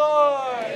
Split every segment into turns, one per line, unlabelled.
Lord.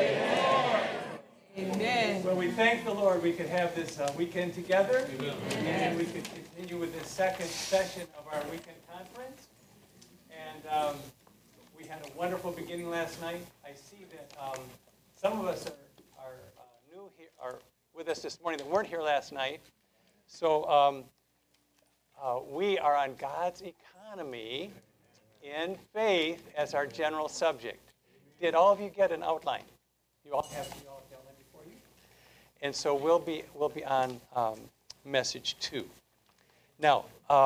Amen.
Well, we thank the Lord we could have this weekend together. And we could continue with this second session of our weekend conference. And we had a wonderful beginning last night. I see that some of us are new here, are with us this morning that weren't here last night. So we are on God's economy in faith as our general subject. Did all of you get an outline? You all have the outline before you? And so we'll be on message 2. Now,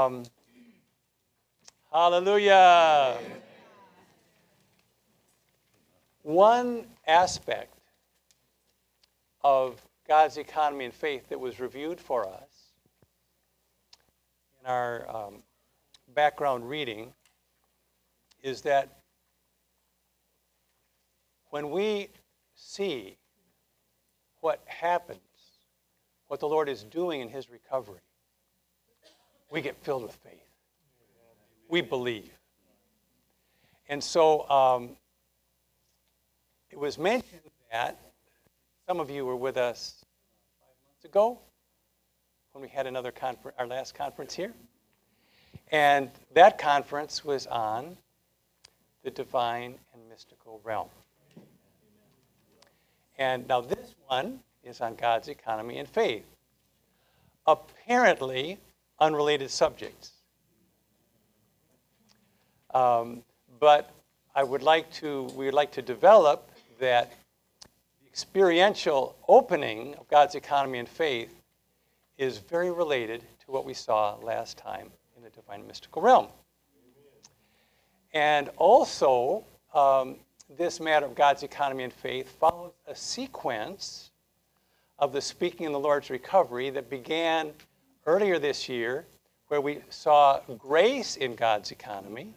hallelujah. One aspect of God's economy and faith that was reviewed for us in our background reading is that when we see what happens, what the Lord is doing in his recovery, we get filled with faith. We believe. And so it was mentioned that some of you were with us 5 months ago when we had another conference, our last conference here. And that conference was on the divine and mystical realm. And now this one is on God's economy and faith. Apparently unrelated subjects. But we would like to develop that the experiential opening of God's economy and faith is very related to what we saw last time in the divine and mystical realm. And also, this matter of God's economy and faith follows a sequence of the Speaking in the Lord's Recovery that began earlier this year, where we saw grace in God's economy,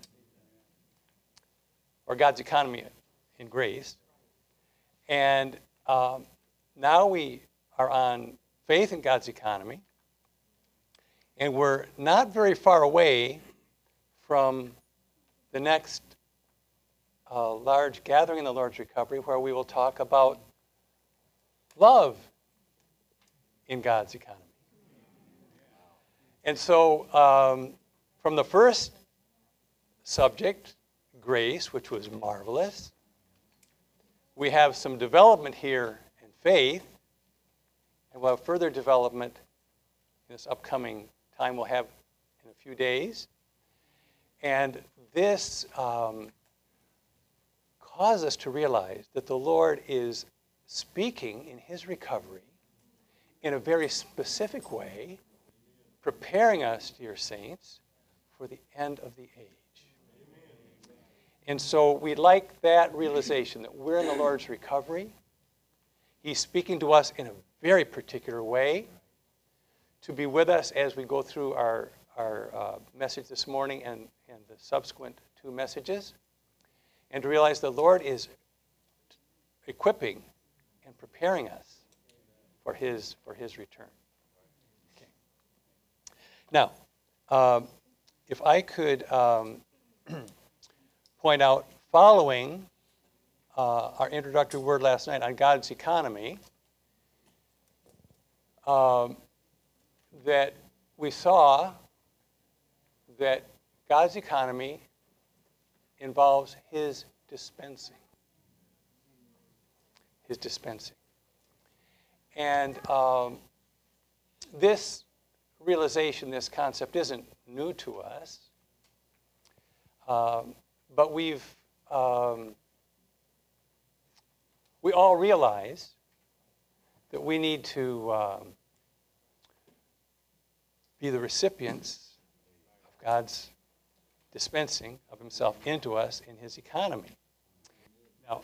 or God's economy in grace. And now we are on faith in God's economy, and we're not very far away from the next large gathering in the Lord's Recovery, where we will talk about love in God's economy. And so from the first subject, grace, which was marvelous, we have some development here in faith, and we'll have further development in this upcoming time we'll have in a few days. And this causes us to realize that the Lord is speaking in his recovery in a very specific way, preparing us, dear saints, for the end of the age. And so we'd like that realization that we're in the Lord's recovery. He's speaking to us in a very particular way, to be with us as we go through our message this morning and the subsequent 2 messages, and to realize the Lord is equipping and preparing us for his return. Okay. Now, if I could point out, following our introductory word last night on God's economy, that we saw that God's economy involves his dispensing. His dispensing. And this realization, this concept isn't new to us, but we all realize that we need to be the recipients of God's dispensing of himself into us in his economy. Now,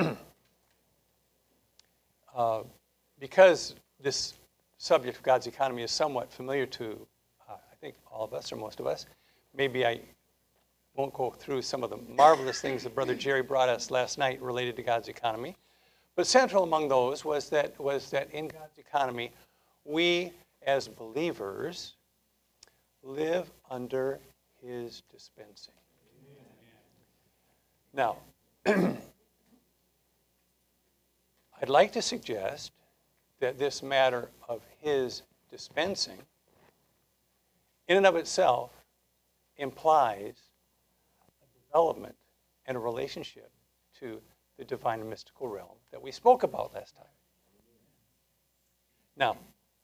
because this subject of God's economy is somewhat familiar to, I think, all of us or most of us, maybe I won't go through some of the marvelous things that Brother Jerry brought us last night related to God's economy. But central among those was that in God's economy, we as believers live under his dispensing. Now, I'd like to suggest that this matter of his dispensing, in and of itself, implies a development and a relationship to the divine and mystical realm that we spoke about last time. Now,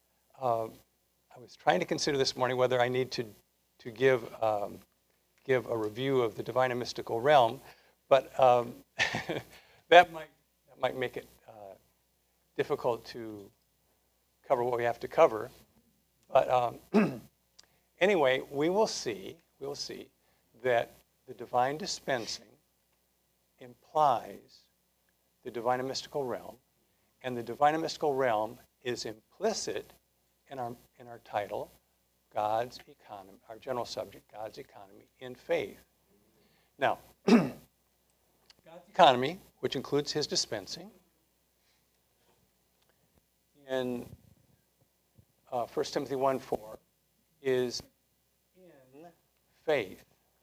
I was trying to consider this morning whether I need to give a review of the divine and mystical realm, but that might make it difficult to cover what we have to cover. But anyway, we will see that the divine dispensing implies the divine and mystical realm, and the divine and mystical realm is implicit in our title, God's economy, our general subject, God's economy in faith. Now, God's economy, which includes his dispensing, in 1 Timothy 1:4, is in faith.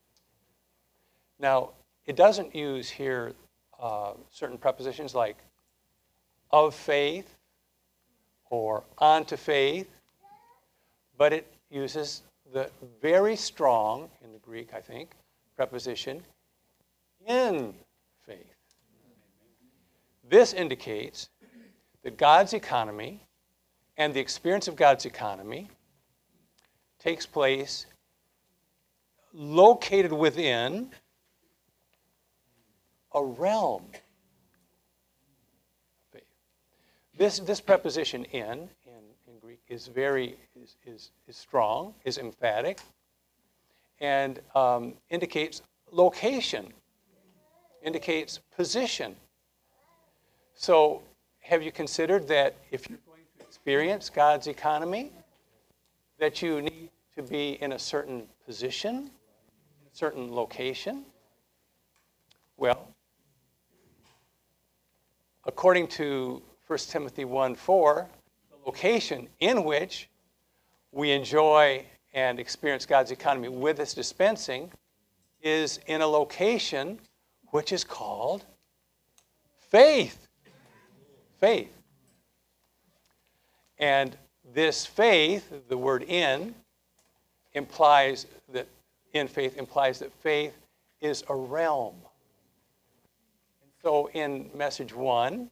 Now, it doesn't use here certain prepositions like of faith or onto faith, but it uses the very strong, in the Greek, I think, preposition in faith. This indicates that God's economy and the experience of God's economy takes place located within a realm of faith. This preposition in Greek is strong, is emphatic, and indicates location, indicates position. So have you considered that if you're going to experience God's economy, that you need to be in a certain position, a certain location? Well, according to 1 Timothy 1:4, the location in which we enjoy and experience God's economy with his dispensing is in a location which is called faith. Faith. And this faith, the word in, implies that faith is a realm. And so in message 1,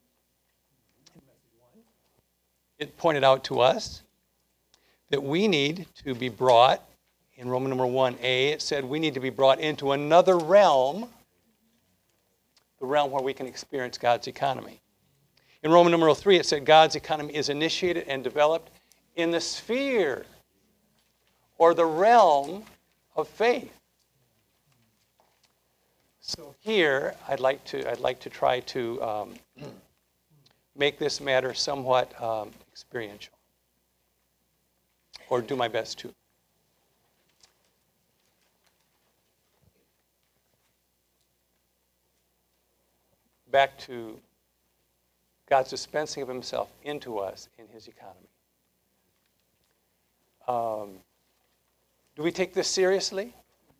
it pointed out to us that we need to be brought, in Roman number 1a, it said we need to be brought into another realm, the realm where we can experience God's economy. In Roman numeral 3, it said God's economy is initiated and developed in the sphere or the realm of faith. So here, I'd like to try to make this matter somewhat experiential, or do my best to. Back to God's dispensing of himself into us in his economy. Do we take this seriously?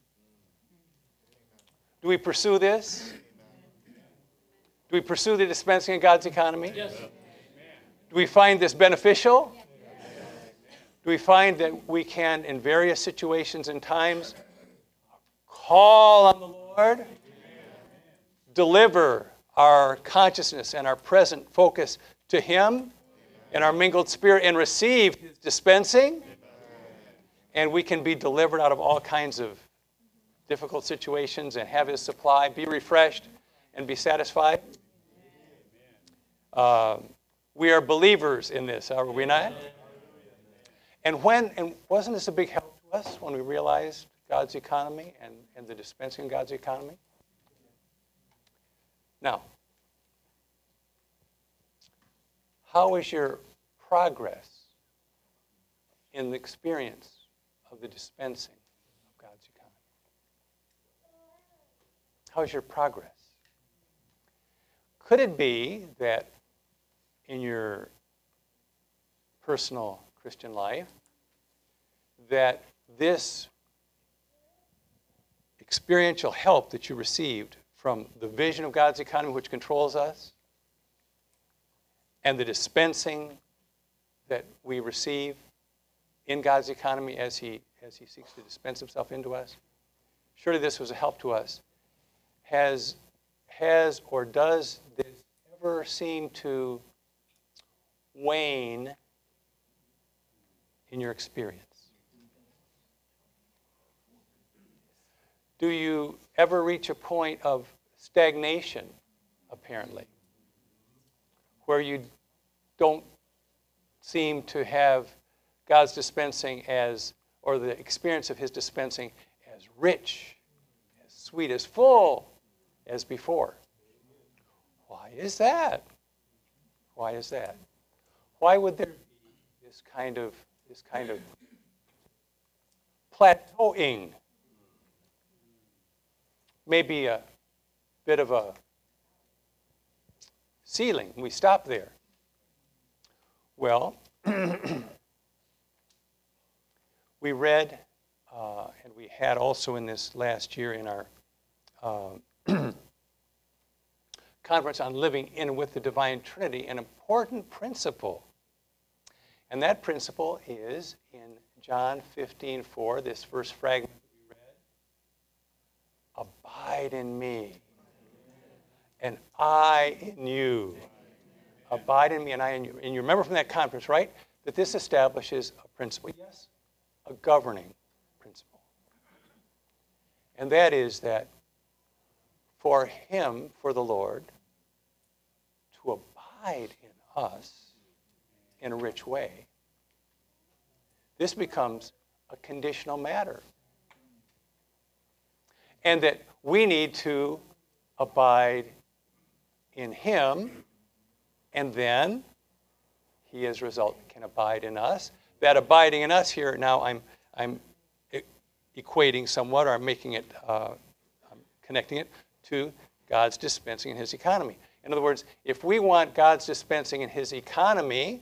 Do we pursue this? Do we pursue the dispensing of God's economy? Yes. Do we find this beneficial? Yes. Do we find that we can, in various situations and times, call on the Lord, deliver our consciousness and our present focus to him in our mingled spirit and receive his dispensing? And we can be delivered out of all kinds of difficult situations and have his supply, be refreshed, and be satisfied. We are believers in this, are we not? And wasn't this a big help to us when we realized God's economy and the dispensing of God's economy? Now, how is your progress in the experience of the dispensing of God's economy? How is your progress? Could it be that in your personal Christian life, that this experiential help that you received from the vision of God's economy which controls us and the dispensing that we receive in God's economy as He seeks to dispense Himself into us. Surely this was a help to us. Has or does this ever seem to wane in your experience? Do you ever reach a point of stagnation, apparently, where you don't seem to have God's dispensing or the experience of His dispensing as rich, as sweet, as full as before? Why is that? Why is that? Why would there be this kind of plateauing? Maybe a bit of a ceiling. We stop there. Well, we read, and we had also in this last year in our conference on living in and with the divine Trinity, an important principle. And that principle is in John 15:4, this verse fragment that we read. Abide in me, and I in you. Abide in me, and I in you. And you remember from that conference, right, that this establishes a principle. Yes, a governing principle. And that is that for Him, for the Lord, to abide in us in a rich way, this becomes a conditional matter. And that we need to abide in Him, and then He, as a result, can abide in us. That abiding in us here, now I'm equating somewhat, or I'm making it, I'm connecting it to God's dispensing in His economy. In other words, if we want God's dispensing in His economy,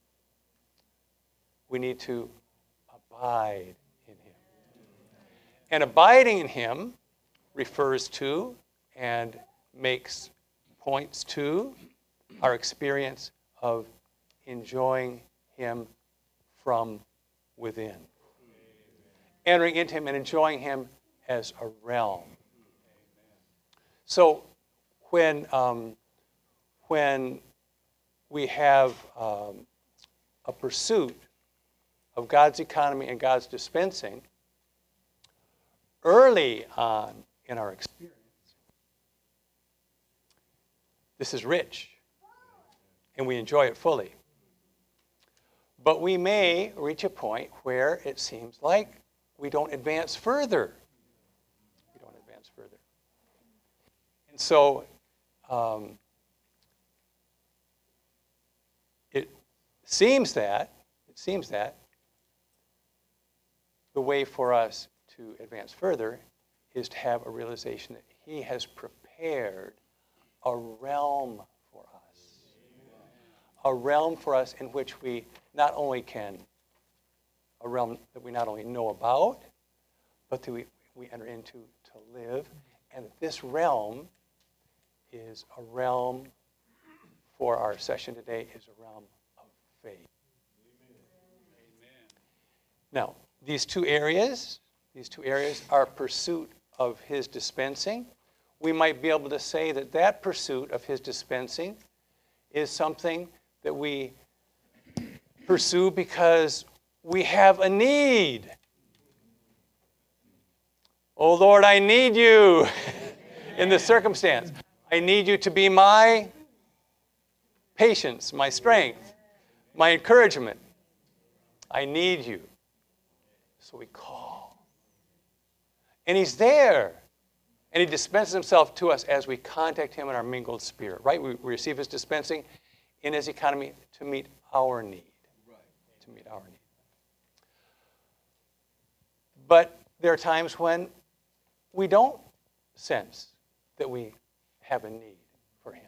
we need to abide in Him. And abiding in Him refers to and points to our experience of enjoying Him from within. Entering into Him and enjoying Him as a realm. So when we have a pursuit of God's economy and God's dispensing, early on in our experience, this is rich, and we enjoy it fully. But we may reach a point where it seems like we don't advance further. We don't advance further. And so it seems that the way for us to advance further is to have a realization that He has prepared a realm for us. A realm for us in which we not only a realm that we not only know about, but that we enter into to live. And this realm is a realm, for our session today, is a realm of faith. Now, these two areas are pursuit of His dispensing. We might be able to say that pursuit of His dispensing is something that we pursue because we have a need. Oh Lord, I need you in this circumstance. I need you to be my patience, my strength, my encouragement. I need you. So we call. And He's there. And He dispenses Himself to us as we contact Him in our mingled spirit, right? We receive His dispensing in His economy to meet our need. To meet our need. But there are times when we don't sense that we have a need for Him.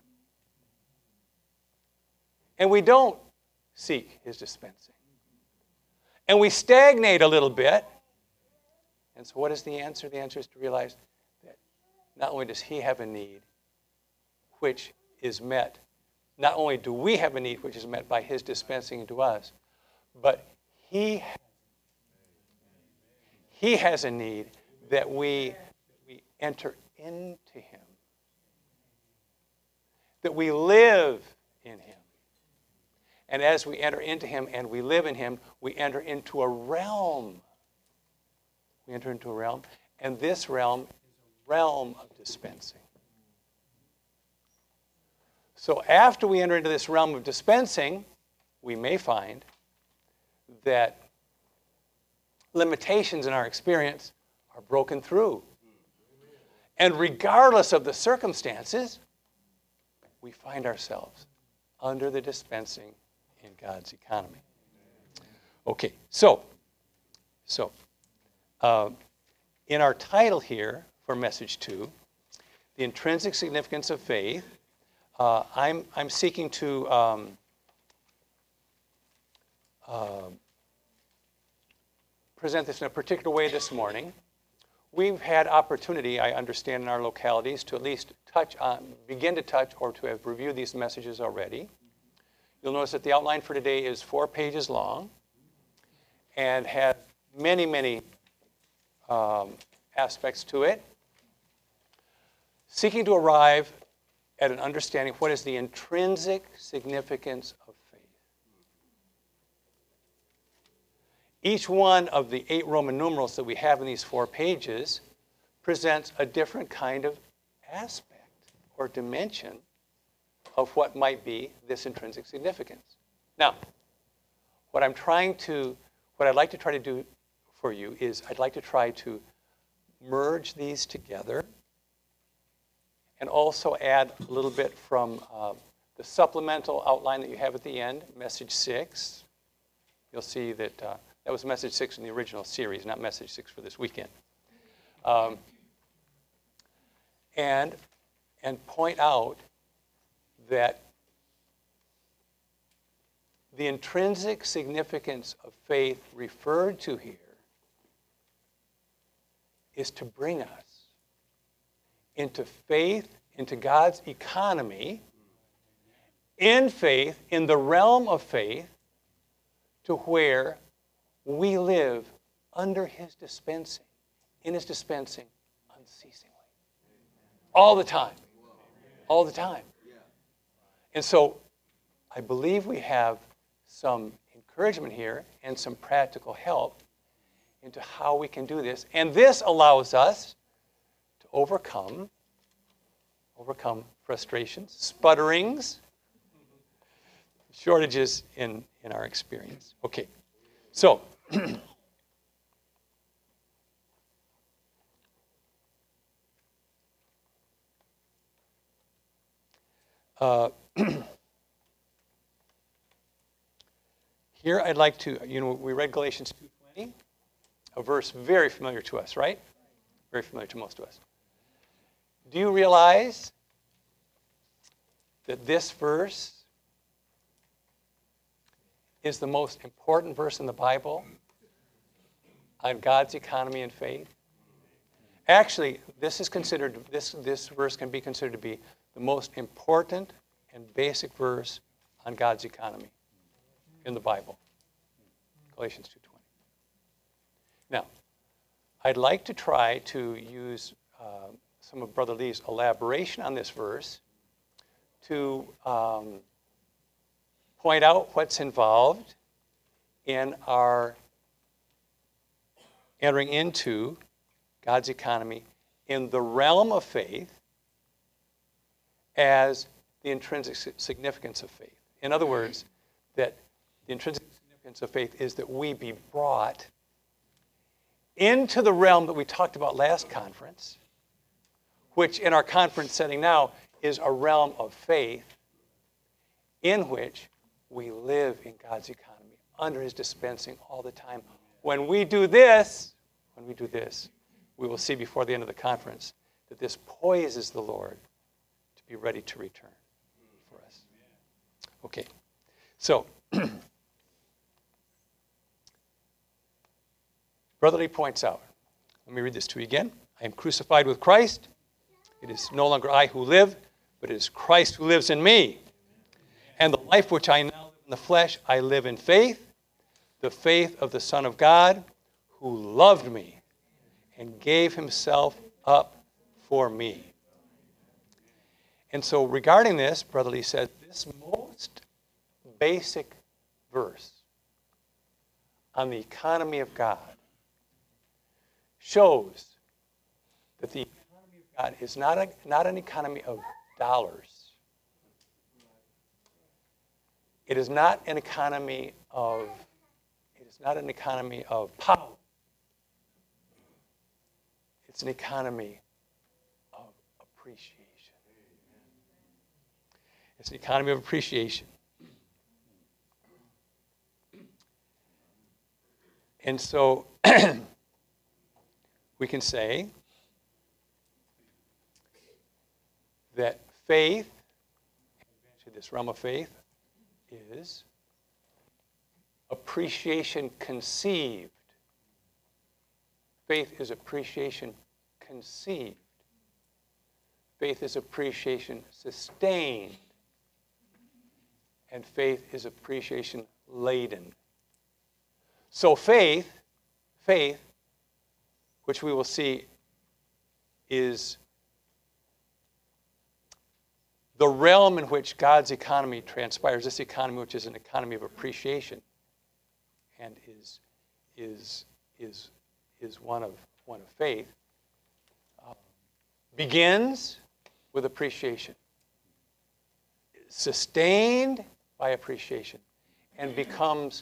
And we don't seek His dispensing. And we stagnate a little bit. And so what is the answer? The answer is to realize that not only does He have a need, which is met not only do we have a need which is met by his dispensing into us, but he has a need that we enter into him, that we live in him. And as we enter into him and we live in him, we enter into a realm. We enter into a realm, and this realm is a realm of dispensing. So after we enter into this realm of dispensing, we may find that limitations in our experience are broken through. And regardless of the circumstances, we find ourselves under the dispensing in God's economy. Okay, so in our title here for Message 2, The Intrinsic Significance of Faith, I'm seeking to present this in a particular way this morning. We've had opportunity, I understand, in our localities to at least begin to touch or to have reviewed these messages already. You'll notice that the outline for today is 4 pages long and has many, many aspects to it, seeking to arrive at an understanding of what is the intrinsic significance of faith. Each one of the 8 Roman numerals that we have in these 4 pages presents a different kind of aspect or dimension of what might be this intrinsic significance. Now, what I'd like to try to do for you is I'd like to try to merge these together and also add a little bit from the supplemental outline that you have at the end, Message 6. You'll see that that was Message 6 in the original series, not Message 6 for this weekend. And point out that the intrinsic significance of faith referred to here is to bring us into faith, into God's economy, in faith, in the realm of faith, to where we live under his dispensing, in his dispensing unceasingly. All the time. All the time. And so I believe we have some encouragement here and some practical help into how we can do this. And this allows us to overcome frustrations, sputterings, shortages in our experience. Okay, so here I'd like to, we read Galatians 2:20, a verse very familiar to us, right? Very familiar to most of us. Do you realize that this verse is the most important verse in the Bible on God's economy and faith? Actually, this verse can be considered to be the most important and basic verse on God's economy in the Bible. Galatians 2:20. Now, I'd like to try to use some of Brother Lee's elaboration on this verse to point out what's involved in our entering into God's economy in the realm of faith as the intrinsic significance of faith. In other words, that the intrinsic significance of faith is that we be brought into the realm that we talked about last conference, which in our conference setting now is a realm of faith in which we live in God's economy, under his dispensing all the time. When we do this, we will see before the end of the conference that this poises the Lord to be ready to return for us. Okay, so Brother Lee points out, let me read this to you again. I am crucified with Christ. It is no longer I who live, but it is Christ who lives in me. And the life which I now live in the flesh, I live in faith, the faith of the Son of God, who loved me and gave himself up for me. And so regarding this, Brother Lee says, this most basic verse on the economy of God shows that the economy of God is not an economy of dollars. It is not an economy of power. It's an economy of appreciation. It's an economy of appreciation. And so we can say that faith, this realm of faith, is appreciation conceived. Faith is appreciation conceived. Faith is appreciation sustained. And faith is appreciation laden. So faith, which we will see is the realm in which God's economy transpires, this economy which is an economy of appreciation and is one of faith, begins with appreciation, sustained by appreciation, and becomes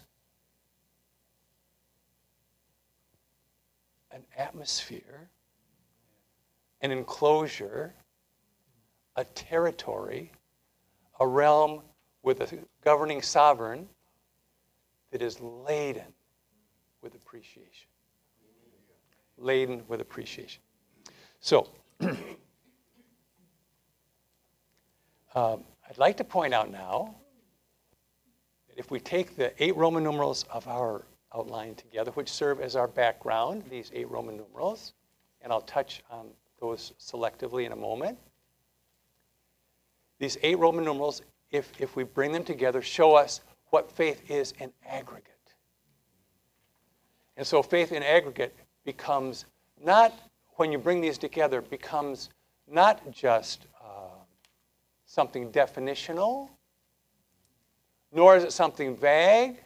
an atmosphere, an enclosure, a territory, a realm with a governing sovereign that is laden with appreciation. Laden with appreciation. So, I'd like to point out now that if we take the 8 Roman numerals of our outline together, which serve as our background, these 8 Roman numerals, and I'll touch on those selectively in a moment. These 8 Roman numerals, if we bring them together, show us what faith is in aggregate. And so faith in aggregate becomes not, when you bring these together, becomes not just something definitional, nor is it something vague,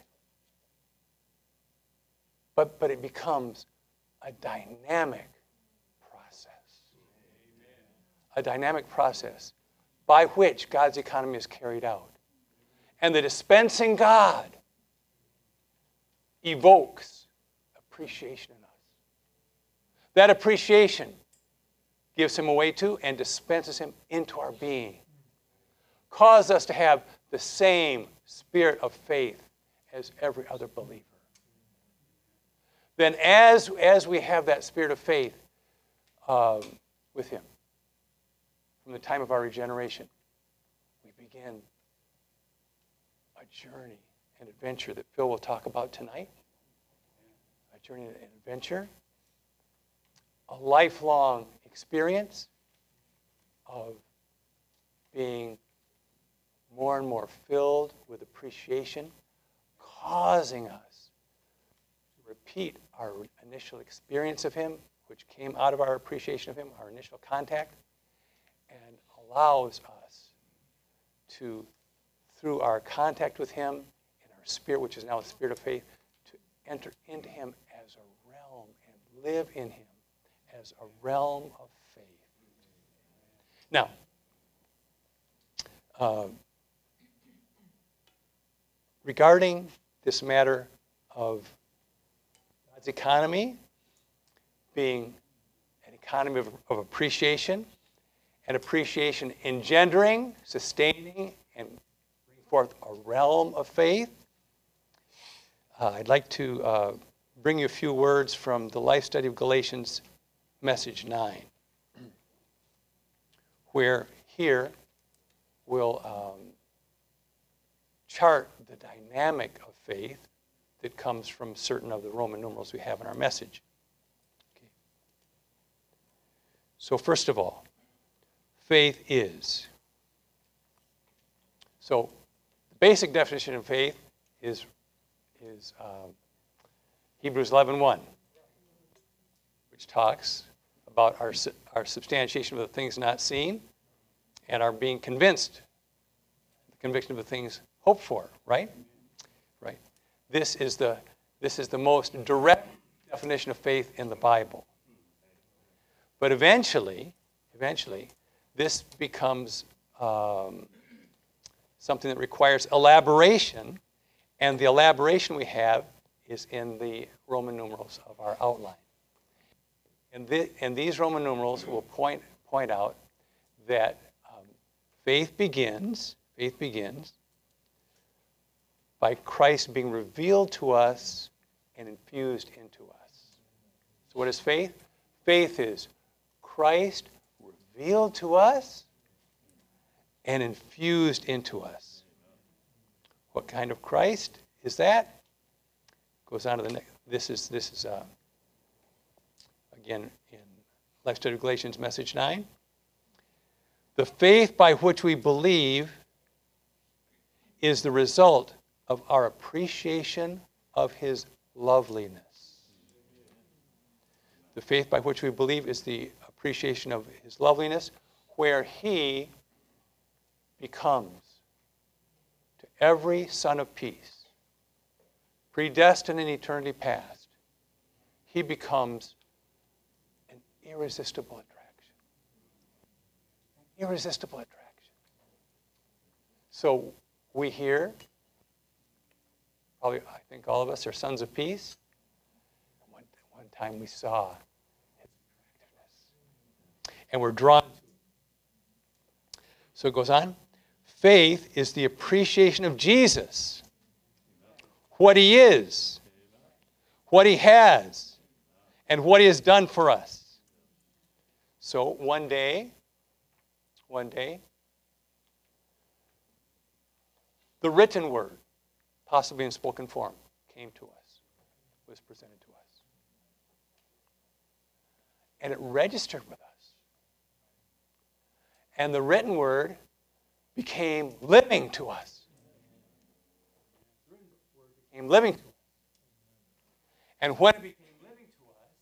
but it becomes a dynamic process. A dynamic process by which God's economy is carried out. And the dispensing God evokes appreciation in us. That appreciation gives him a way to and dispenses him into our being. Causes us to have the same spirit of faith as every other believer. Then as we have that spirit of faith with him, from the time of our regeneration, we begin a journey, an adventure that Phil will talk about tonight. A journey, an adventure, a lifelong experience of being more and more filled with appreciation, causing us to repeat our initial experience of him, which came out of our appreciation of him, our initial contact, and allows us to, through our contact with him and our spirit, which is now the spirit of faith, to enter into him as a realm and live in him as a realm of faith. Now, regarding this matter of God's economy being an economy of appreciation, and appreciation engendering, sustaining, and bringing forth a realm of faith, I'd like to bring you a few words from the Life Study of Galatians, Message 9, where here we'll chart the dynamic of faith that comes from certain of the Roman numerals we have in our message. Okay. So first of all, faith is. So basic definition of faith is Hebrews 11:1, which talks about our substantiation of the things not seen and our being convinced, the conviction of the things hoped for, right? Right. This is the most direct definition of faith in the Bible. But eventually, this becomes something that requires elaboration, and the elaboration we have is in the Roman numerals of our outline. And these Roman numerals will point out that faith begins by Christ being revealed to us and infused into us. So what is faith? Faith is Christ revealed to us and infused into us. What kind of Christ is that? Goes on to the next. This is again in Life Study of Galatians, message 9. The faith by which we believe is the result of our appreciation of his loveliness. The faith by which we believe is the appreciation of his loveliness, where he becomes to every son of peace, predestined in eternity past, he becomes an irresistible attraction. An irresistible attraction. So we hear, probably I think all of us are sons of peace. One time we saw his attractiveness. And we're drawn to it. So it goes on. Faith is the appreciation of Jesus, what he is, what he has, and what he has done for us. So one day, the written word, possibly in spoken form, came to us, was presented to us. And it registered with us. And the written word became living to us. Became living to us. And when it became living to us,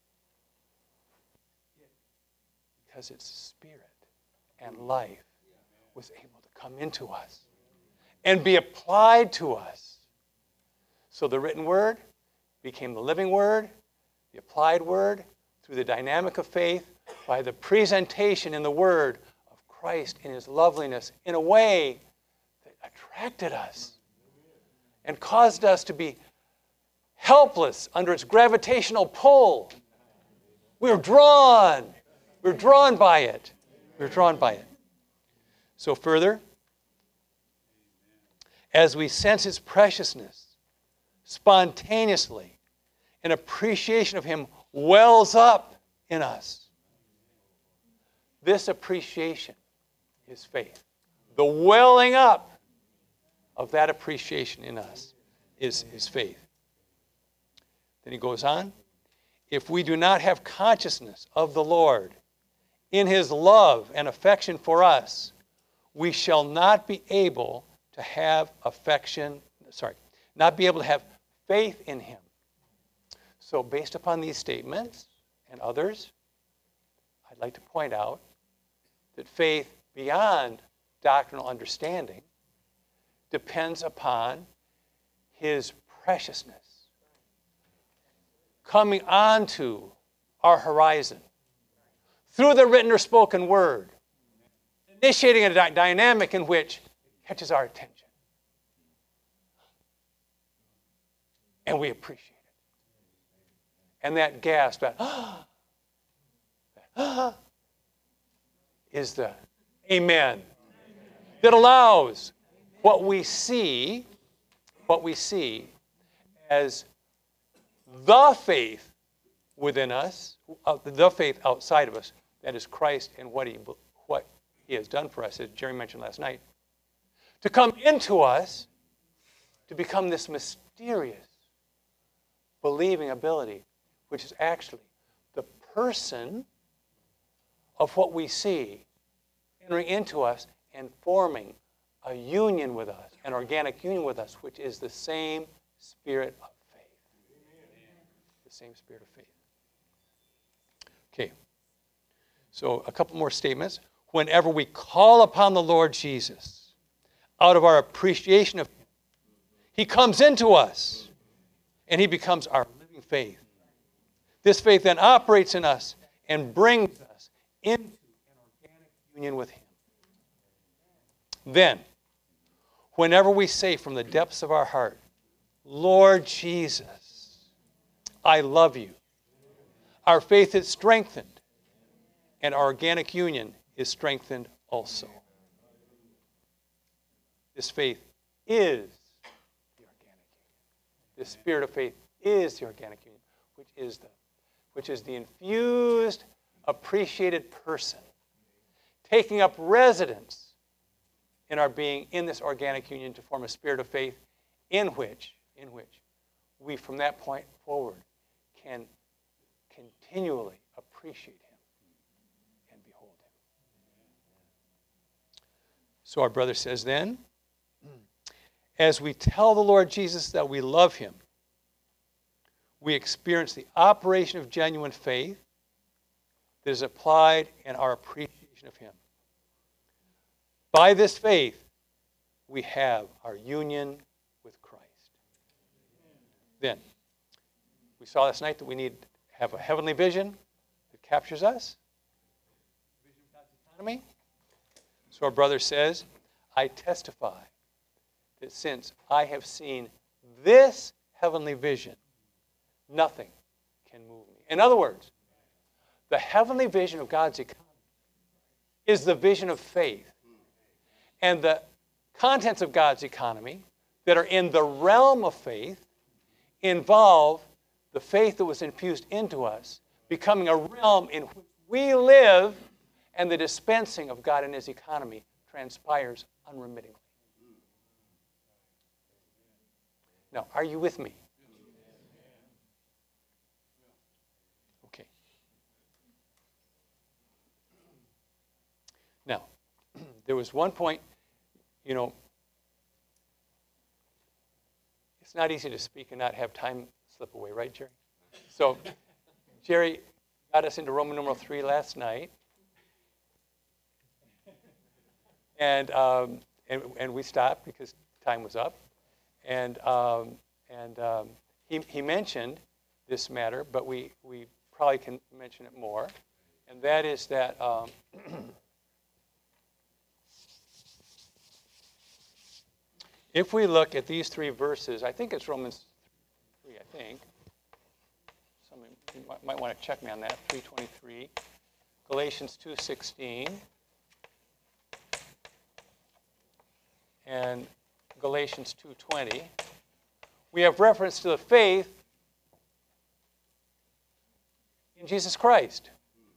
because its spirit and life was able to come into us and be applied to us. So the written word became the living word, the applied word, through the dynamic of faith, by the presentation in the word of Christ in his loveliness in a way that attracted us and caused us to be helpless under its gravitational pull. We were drawn. We were drawn by it. We were drawn by it. So further, as we sense its preciousness, spontaneously, an appreciation of him wells up in us. This appreciation is faith. The welling up of that appreciation in us is faith. Then he goes on. If we do not have consciousness of the Lord in his love and affection for us, we shall not be able to have not be able to have faith in him. So based upon these statements and others, I'd like to point out that faith beyond doctrinal understanding depends upon his preciousness coming onto our horizon through the written or spoken word, initiating a dynamic in which it catches our attention. And we appreciate it. And that gasp, is the amen that allows what we see as the faith within us, the faith outside of us, that is Christ and what he has done for us, as Jerry mentioned last night, to come into us, to become this mysterious believing ability, which is actually the person of what we see entering into us and forming a union with us, an organic union with us, which is the same spirit of faith. The same spirit of faith. Okay. So a couple more statements. Whenever we call upon the Lord Jesus, out of our appreciation of Him, He comes into us, and He becomes our living faith. This faith then operates in us and brings us into an organic union with Him. Then, whenever we say from the depths of our heart, Lord Jesus, I love you, our faith is strengthened, and our organic union is strengthened also. This faith is the organic union. This spirit of faith is the organic union, which is the infused, appreciated person taking up residence in our being in this organic union to form a spirit of faith in which we from that point forward can continually appreciate Him and behold Him. So our brother says then, as we tell the Lord Jesus that we love Him, we experience the operation of genuine faith that is applied in our appreciation of Him. By this faith, we have our union with Christ. Then, we saw last night that we need to have a heavenly vision that captures us. Vision of God's economy. So our brother says, I testify that since I have seen this heavenly vision, nothing can move me. In other words, the heavenly vision of God's economy is the vision of faith. And the contents of God's economy that are in the realm of faith involve the faith that was infused into us becoming a realm in which we live, and the dispensing of God and His economy transpires unremittingly. Now, are you with me? Okay. Now, there was one point, it's not easy to speak and not have time slip away, right, Jerry? So, Jerry got us into Roman numeral 3 last night. And we stopped because time was up. And he mentioned this matter, but we probably can mention it more. And that is that if we look at these 3 verses, I think it's Romans 3, I think. Somebody might want to check me on that, 3:23. Galatians 2:16. And Galatians 2:20. We have reference to the faith in Jesus Christ.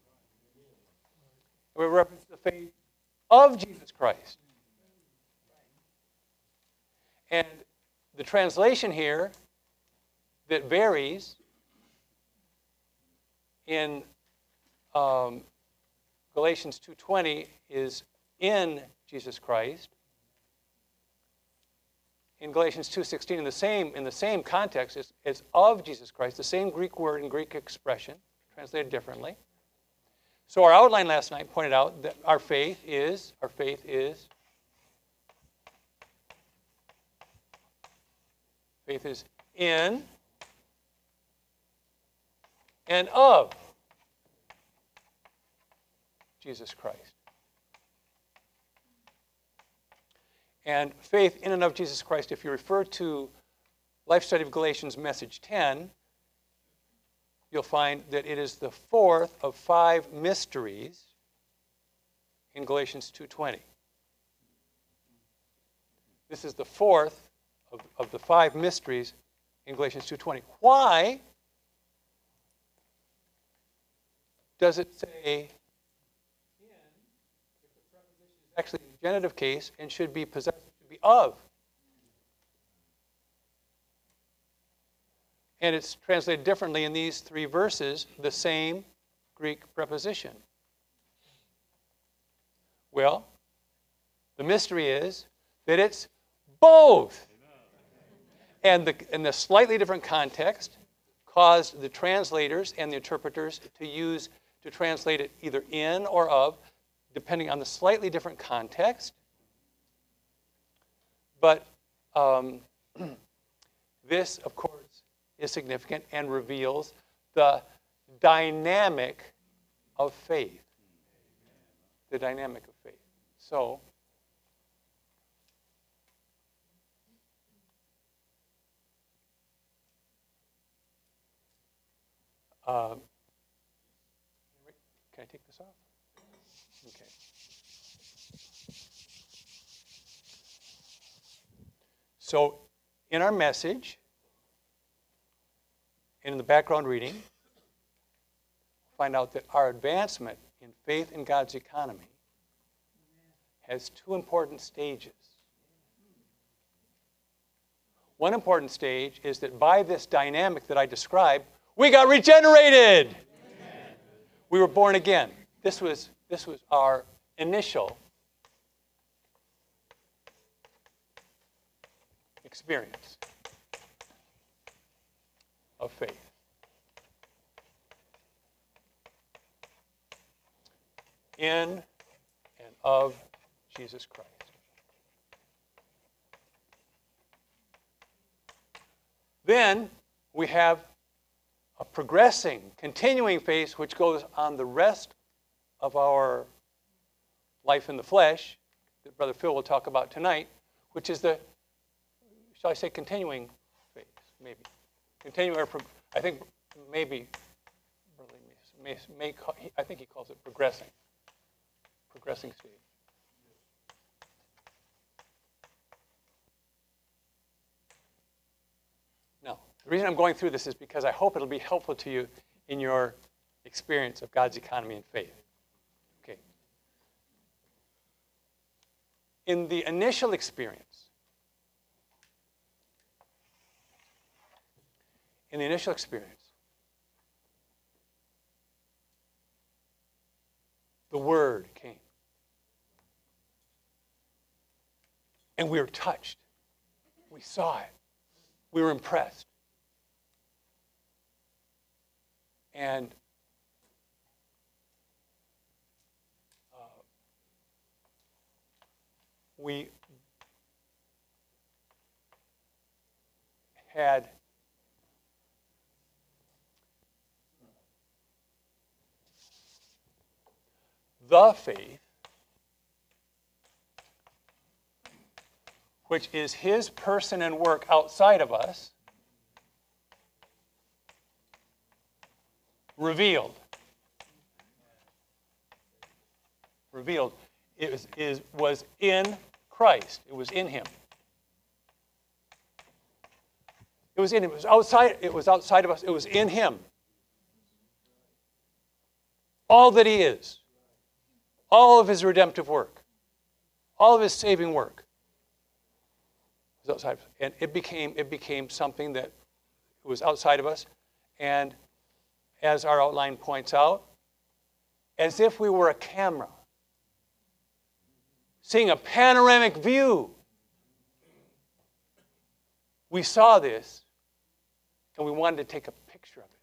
We have reference to the faith of Jesus Christ. And the translation here that varies in Galatians 2:20 is in Jesus Christ. In Galatians 2:16, in the same context, it's of Jesus Christ, the same Greek word and Greek expression, translated differently. So our outline last night pointed out that our faith is in and of Jesus Christ. And faith in and of Jesus Christ, if you refer to Life Study of Galatians, Message 10, you'll find that it is the 4th of 5 mysteries in Galatians 2:20. This is the 4th of the 5 mysteries in Galatians 2:20. Why does it say in if the preposition is actually in the genitive case and should be possessive, should be of? And it's translated differently in these 3 verses, the same Greek preposition. Well, the mystery is that it's both. And the slightly different context caused the translators and the interpreters to translate it either in or of, depending on the slightly different context. But this, of course, is significant and reveals the dynamic of faith. The dynamic of faith. So, can I take this off? Okay. So, in our message, and in the background reading, find out that our advancement in faith in God's economy has two important stages. One important stage is that by this dynamic that I described, we got regenerated. Amen. We were born again. This was our initial experience of faith. In and of Jesus Christ. Then we have a progressing, continuing faith which goes on the rest of our life in the flesh, that Brother Phil will talk about tonight, which is the, shall I say, continuing faith, maybe. Continuing, or I think maybe, I think he calls it progressing. Progressing stage. Now, the reason I'm going through this is because I hope it'll be helpful to you in your experience of God's economy and faith. Okay. In the initial experience, the Word came. And we were touched. We saw it. We were impressed. And we had the faith, which is his person and work outside of us, revealed. Revealed. It was in Christ. It was in him. It was in him. It was outside of us. It was in him. All that he is. All of his redemptive work. All of his saving work. Was outside of us. And it became something that was outside of us. And as our outline points out, as if we were a camera, seeing a panoramic view. We saw this, and we wanted to take a picture of it.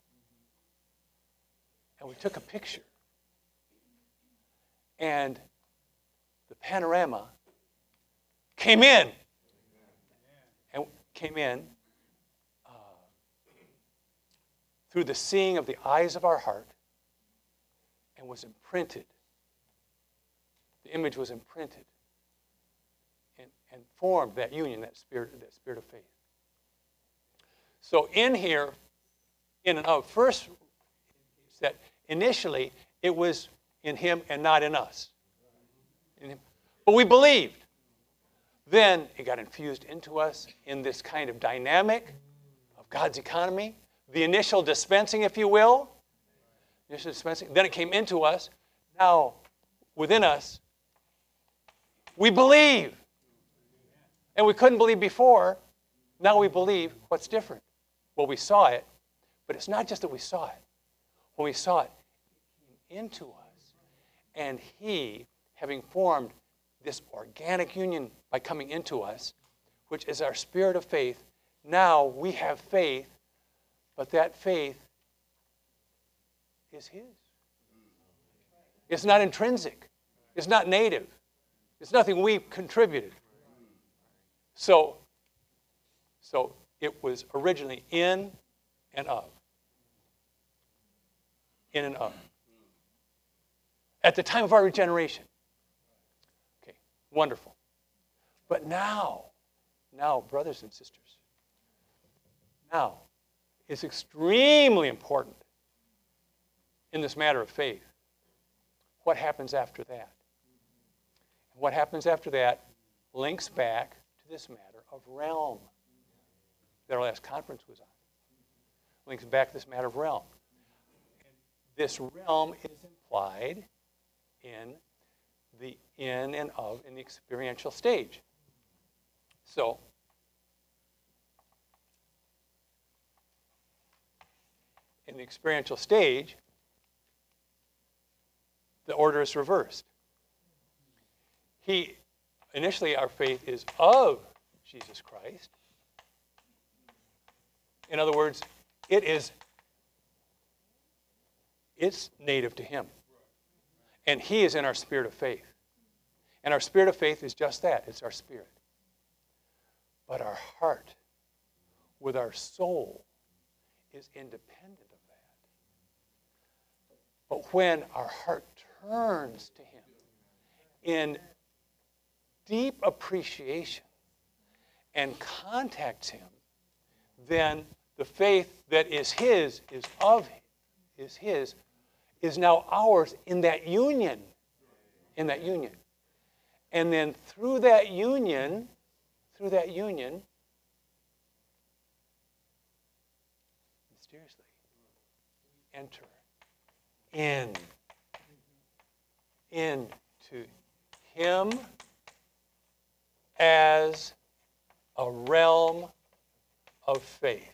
And we took a picture. And the panorama came in. And came in through the seeing of the eyes of our heart and was imprinted. The image was imprinted and formed that union, that spirit of faith. So in here, in and of, first, that initially it was in him and not in us. In him. But we believed. Then it got infused into us in this kind of dynamic of God's economy. The initial dispensing, if you will. Initial dispensing. Then it came into us. Now, within us, we believe. And we couldn't believe before. Now we believe. What's different? Well, we saw it. But it's not just that we saw it. When we saw it, it came into us. And he, having formed this organic union by coming into us, which is our spirit of faith. Now we have faith, but that faith is his. It's not intrinsic. It's not native. It's nothing we contributed. So it was originally in and of. In and of. At the time of our regeneration. Okay, wonderful. But now, brothers and sisters, now it's extremely important in this matter of faith. What happens after that? And what happens after that links back to this matter of realm that our last conference was on. Links back to this matter of realm. And this realm is implied in the in and of in the experiential stage. So, in the experiential stage, the order is reversed. Initially, our faith is of Jesus Christ. In other words, it's native to him. And he is in our spirit of faith. And our spirit of faith is just that. It's our spirit. But our heart, with our soul, is independent of that. But when our heart turns to him in deep appreciation and contacts him, then the faith that is his, is now ours in that union. In that union. And then through that union, mysteriously, enter into him as a realm of faith.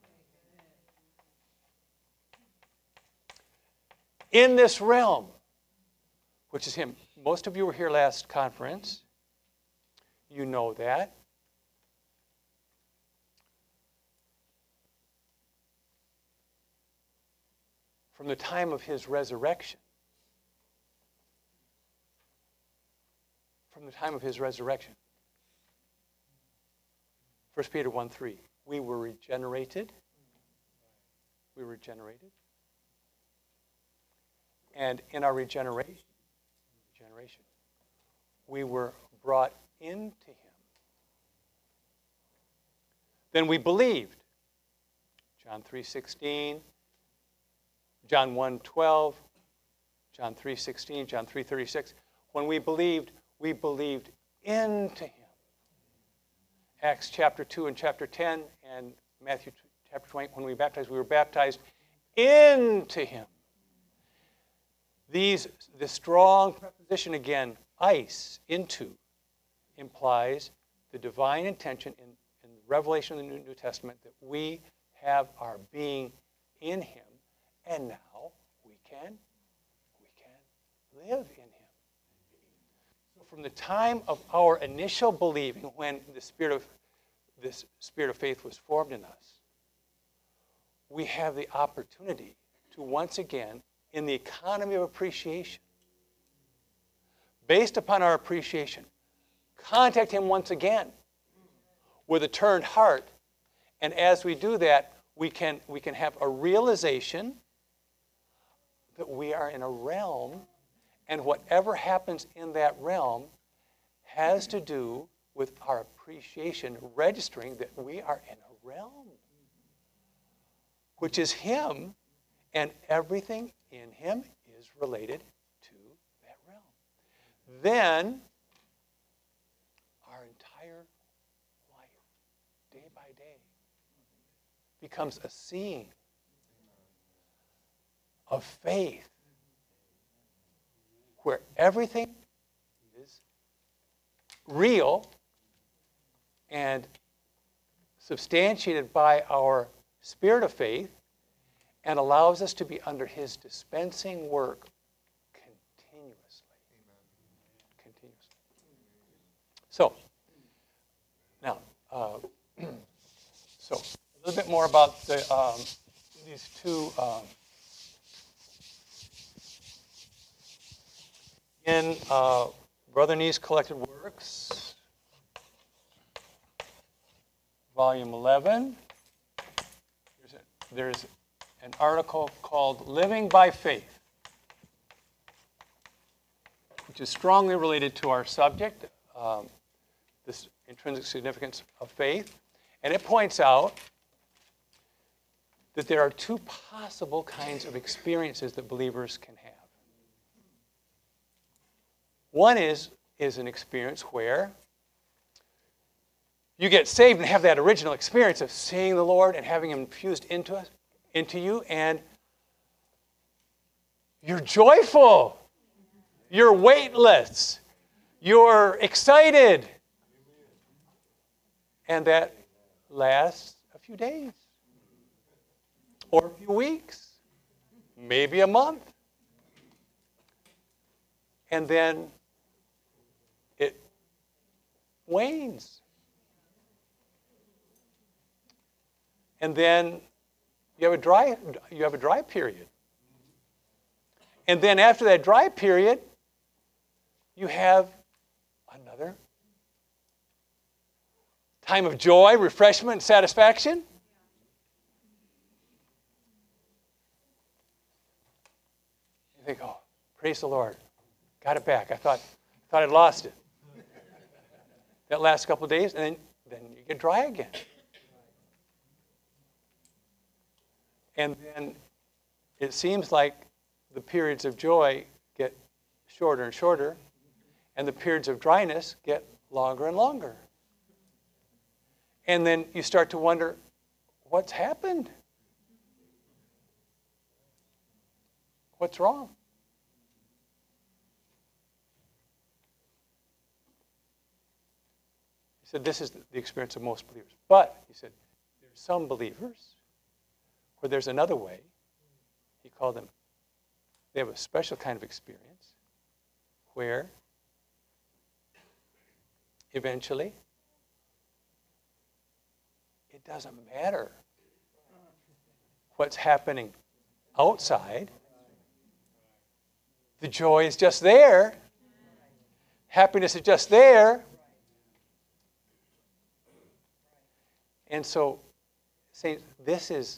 In this realm, which is him. Most of you were here last conference. You know that. From the time of his resurrection, 1 Peter 1:3, we were regenerated. And in our regeneration, we were brought into him. Then we believed. John 3:16, John 1:12, John 3:16, John 3:36. When we believed into him. Acts chapter 2 and chapter 10 and Matthew chapter 20, when we were baptized into him. The strong preposition again, eis, into, implies the divine intention in the revelation of the New Testament that we have our being in him, and now we can live in him. So from the time of our initial believing, when this spirit of faith was formed in us, we have the opportunity to once again, in the economy of appreciation, based upon our appreciation, contact him once again with a turned heart. And as we do that, we can have a realization that we are in a realm, and whatever happens in that realm has to do with our appreciation, registering that we are in a realm, which is him, and everything in him is related to that realm. Then, our entire life, day by day, becomes a scene of faith where everything is real and substantiated by our spirit of faith, and allows us to be under his dispensing work continuously. Amen. Continuously. So, now, so a little bit more about these two. In Brother Nee's Collected Works, Volume 11, there's an article called Living by Faith, which is strongly related to our subject, this intrinsic significance of faith. And it points out that there are two possible kinds of experiences that believers can have. One is an experience where you get saved and have that original experience of seeing the Lord and having Him infused into you, and you're joyful, you're weightless, you're excited, and that lasts a few days, or a few weeks, maybe a month, and then it wanes. And then you have a dry period. And then after that dry period, you have another time of joy, refreshment, satisfaction. You think, oh, praise the Lord. Got it back. I thought I'd lost it. That last couple of days, and then you get dry again. And then it seems like the periods of joy get shorter and shorter, and the periods of dryness get longer and longer. And then you start to wonder, what's happened? What's wrong? He said, this is the experience of most believers. But, he said, there's some believers where there's another way. He called them, they have a special kind of experience where eventually it doesn't matter what's happening outside. The joy is just there. Happiness is just there. And so, saints, this is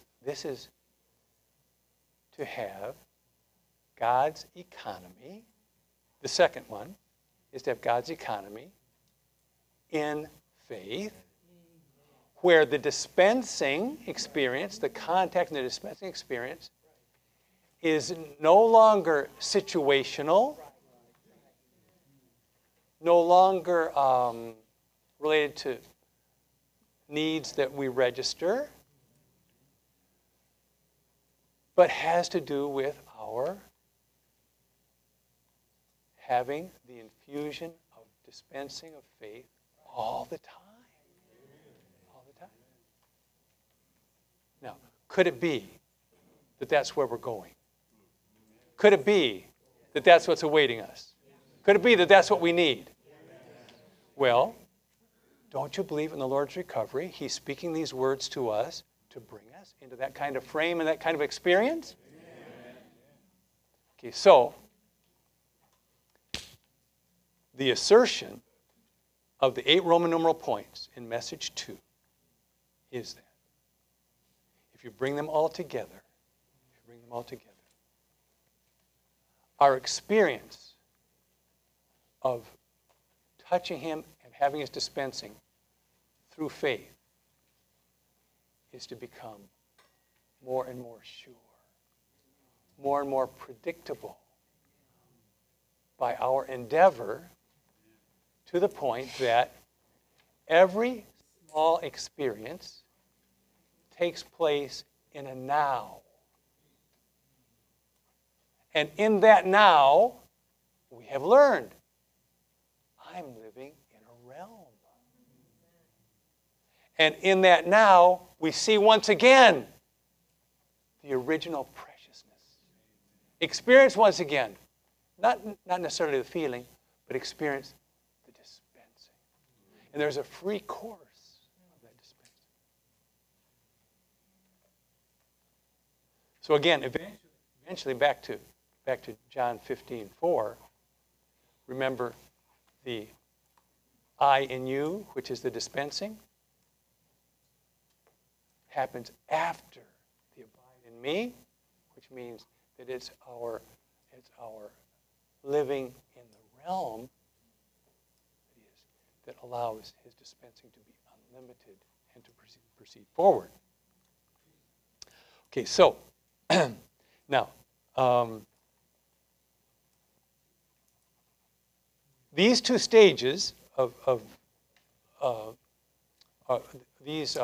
to have God's economy. The second one is to have God's economy in faith, where the dispensing experience, the contact and the dispensing experience, is no longer situational, no longer related to needs that we register, but has to do with our having the infusion of dispensing of faith all the time. All the time. Now, could it be that that's where we're going? Could it be that that's what's awaiting us? Could it be that that's what we need? Well, don't you believe in the Lord's recovery? He's speaking these words to us to bring us into that kind of frame and that kind of experience? Okay, so the assertion of the 8 Roman numeral points in message 2 is that if you bring them all together, our experience of touching Him and having His dispensing through faith is to become more and more sure, more and more predictable by our endeavor, to the point that every small experience takes place in a now. And in that now, we have learned, I'm living in a realm. And in that now, we see once again the original preciousness. Experience once again, not necessarily the feeling, but experience the dispensing. And there's a free course of that dispensing. So again, eventually back to John 15:4. Remember the I in you, which is the dispensing, happens after the abide in me, which means that it's our living in the realm that allows his dispensing to be unlimited and to proceed forward. Okay, so now these two stages of these.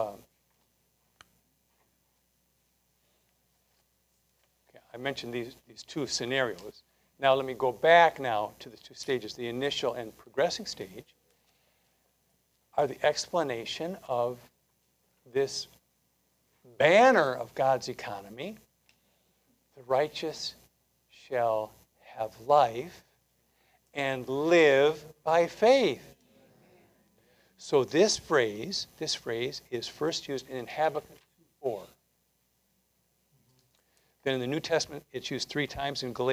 I mentioned these two scenarios. Now let me go back now to the two stages. The initial and progressing stage are the explanation of this banner of God's economy. The righteous shall have life and live by faith. So this phrase is first used in Habakkuk 4. Then in the New Testament, it's used 3 times in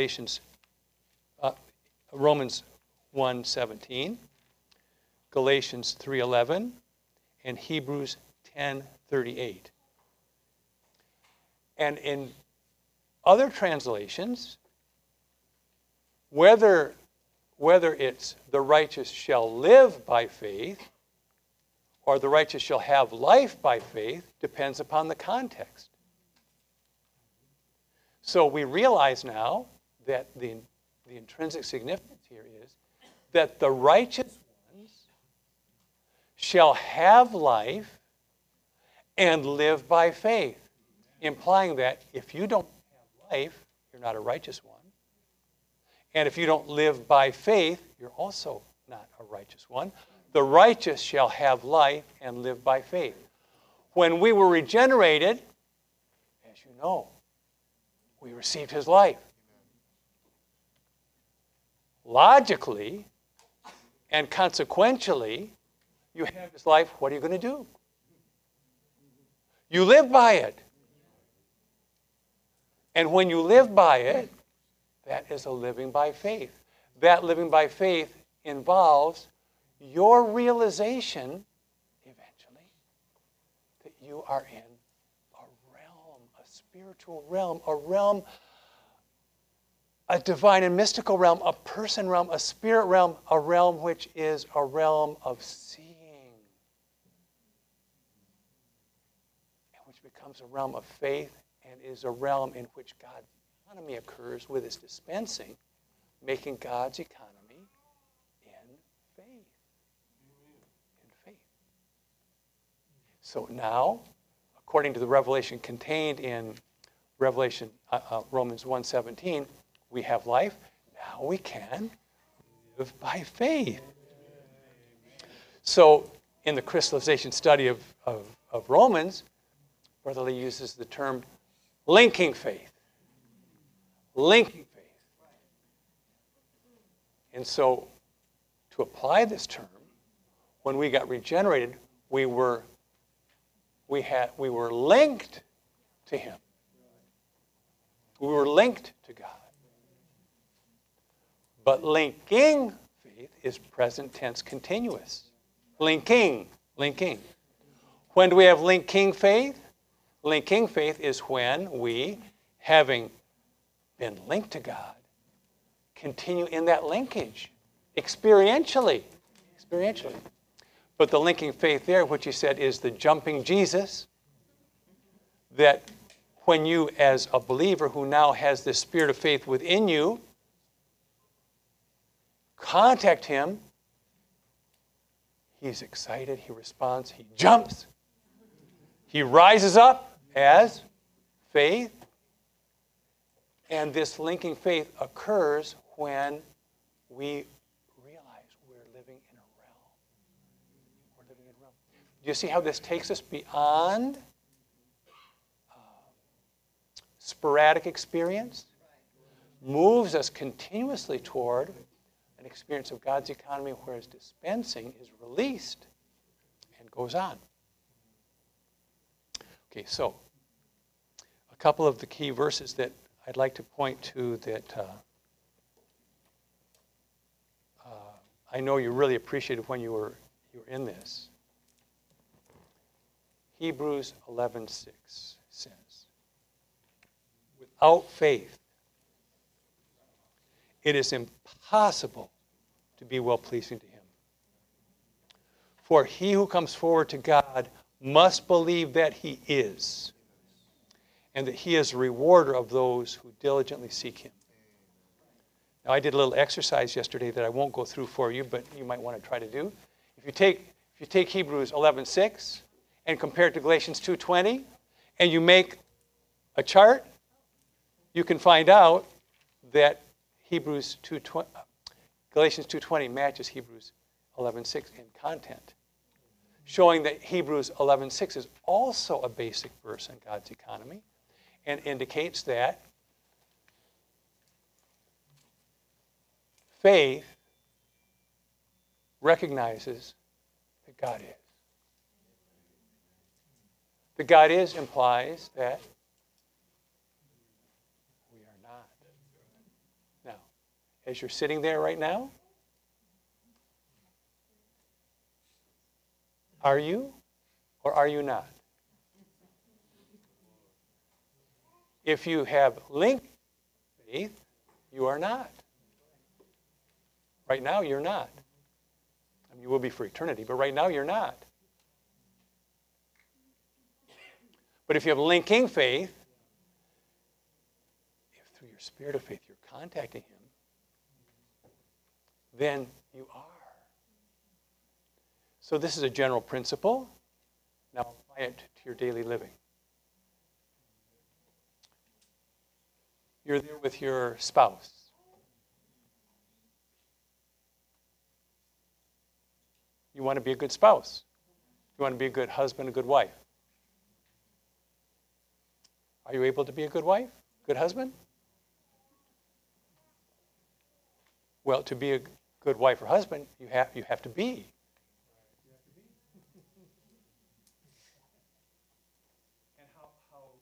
Romans 1:17, Galatians 3:11, and Hebrews 10:38. And in other translations, whether it's the righteous shall live by faith or the righteous shall have life by faith depends upon the context. So we realize now that the intrinsic significance here is that the righteous ones shall have life and live by faith, implying that if you don't have life, you're not a righteous one. And if you don't live by faith, you're also not a righteous one. The righteous shall have life and live by faith. When we were regenerated, as you know, we received his life. Logically and consequentially, you have his life. What are you going to do? You live by it. And when you live by it, that is a living by faith. That living by faith involves your realization, eventually, that you are in a realm, a spiritual realm, a divine and mystical realm, a person realm, a spirit realm, a realm which is a realm of seeing, and which becomes a realm of faith and is a realm in which God's economy occurs with his dispensing, making God's economy in faith. In faith. So now, according to the revelation contained in Romans 1:17, we have life. Now we can live by faith. So in the crystallization study of Romans, Brother Lee uses the term linking faith. Linking faith. And so to apply this term, when we got regenerated, we were linked to him. We were linked to God. But linking faith is present tense continuous. Linking. When do we have linking faith? Linking faith is when we, having been linked to God, continue in that linkage experientially. But the linking faith there, which he said is the jumping Jesus, that when you, as a believer who now has the spirit of faith within you, contact him, he's excited, he responds, he jumps, he rises up as faith. And this linking faith occurs when we realize we're living in a realm. Do you see how this takes us beyond sporadic experience? Moves us continuously toward an experience of God's economy where his dispensing is released and goes on. Okay, so a couple of the key verses that I'd like to point to that I know you really appreciated when you were in this. Hebrews 11:6 says, without faith, it is impossible to be well-pleasing to him. For he who comes forward to God must believe that he is, and that he is a rewarder of those who diligently seek him. Now, I did a little exercise yesterday that I won't go through for you, but you might want to try to do. If you take Hebrews 11:6 and compare it to Galatians 2:20, and you make a chart, you can find out that Galatians 2:20 matches Hebrews 11:6 in content, showing that Hebrews 11:6 is also a basic verse in God's economy and indicates that faith recognizes that God is. That God is implies that we are not. Now, as you're sitting there right now, are you or are you not? If you have linked faith, you are not. Right now, you're not. I mean, you will be for eternity, but right now, you're not. But if you have linking faith, if through your spirit of faith you're contacting him, then you are. So this is a general principle. Now apply it to your daily living. You're there with your spouse. You want to be a good spouse. You want to be a good husband, a good wife. Are you able to be a good wife, good husband? Well, to be a good wife or husband, you have to be. And how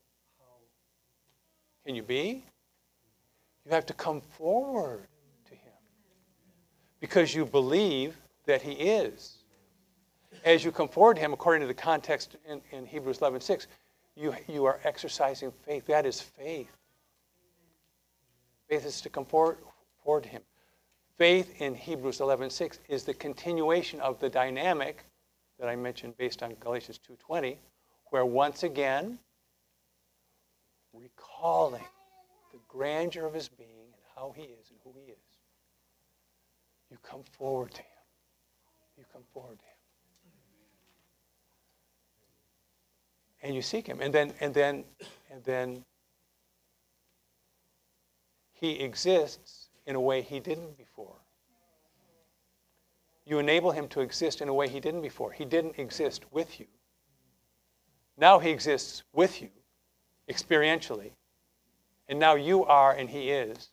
can you be? You have to come forward to him because you believe that he is. As you come forward to him, according to the context in Hebrews 11:6, you are exercising faith. That is faith. Faith is to come forward to him. Faith in Hebrews 11:6 is the continuation of the dynamic that I mentioned based on Galatians 2:20, where once again, recalling the grandeur of his being and how he is and who he is, you come forward to him. You come forward to him. And you seek him. And then he exists in a way he didn't before. You enable him to exist in a way he didn't before. He didn't exist with you. Now he exists with you, experientially. And now you are and he is.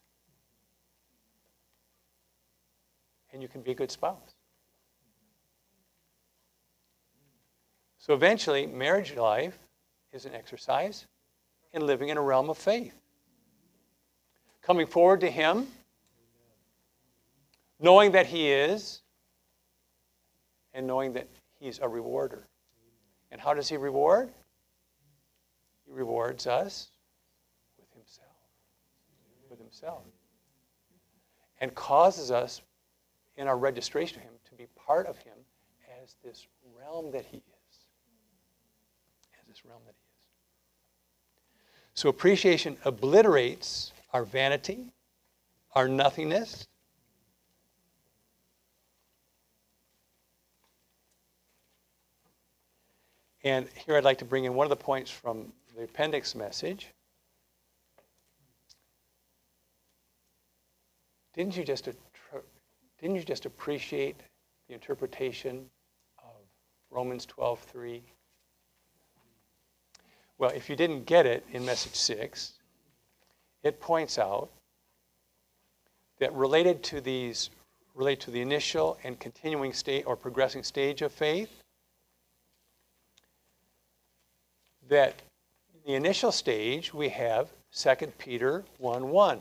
And you can be a good spouse. So eventually, marriage life is an exercise in living in a realm of faith. Coming forward to him, knowing that he is, and knowing that he's a rewarder. And how does he reward? He rewards us with himself. With himself. And causes us, in our registration to him, to be part of him as this realm that he is. Realm that he is. So appreciation obliterates our vanity, our nothingness. And here I'd like to bring in one of the points from the appendix message. Didn't you just appreciate the interpretation of Romans 12:3? Well, if you didn't get it in message 6, it points out that related to the initial and continuing state or progressing stage of faith, that in the initial stage we have 2 Peter 1:1.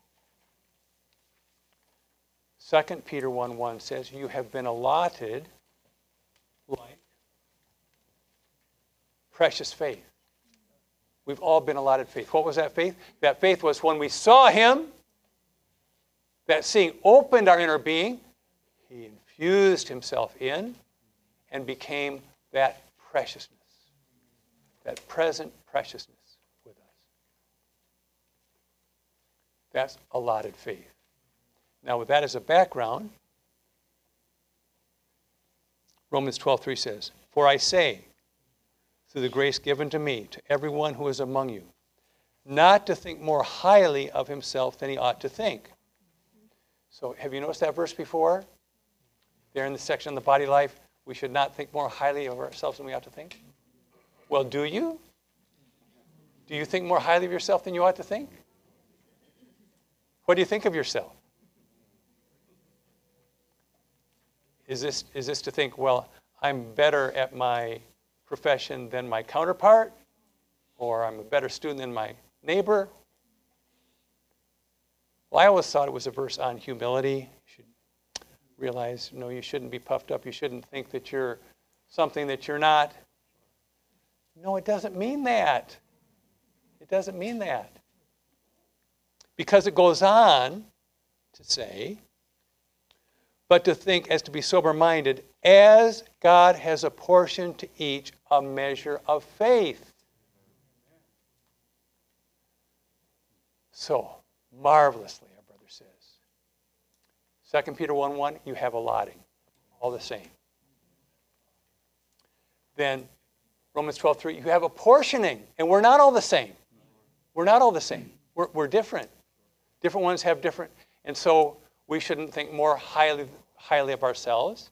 2 Peter 1:1 says, you have been allotted like precious faith. We've all been allotted faith. What was that faith? That faith was when we saw him, that seeing opened our inner being, he infused himself in and became that preciousness, that present preciousness with us. That's allotted faith. Now, with that as a background, Romans 12:3 says, for I say, through the grace given to me, to everyone who is among you, not to think more highly of himself than he ought to think. So have you noticed that verse before? There in the section on the body life, we should not think more highly of ourselves than we ought to think. Well, do you? Do you think more highly of yourself than you ought to think? What do you think of yourself? Is this to think, well, I'm better at my profession than my counterpart, or I'm a better student than my neighbor? Well, I always thought it was a verse on humility. You should realize, no, you shouldn't be puffed up. You shouldn't think that you're something that you're not. No, it doesn't mean that. It doesn't mean that. Because it goes on to say, but to think as to be sober-minded, as God has apportioned to each a measure of faith. So, marvelously, our brother says. 2 Peter 1:1, you have allotting, all the same. Then, Romans 12:3, you have apportioning, and we're not all the same. We're not all the same. We're different. Different ones have different, and so we shouldn't think more highly of ourselves.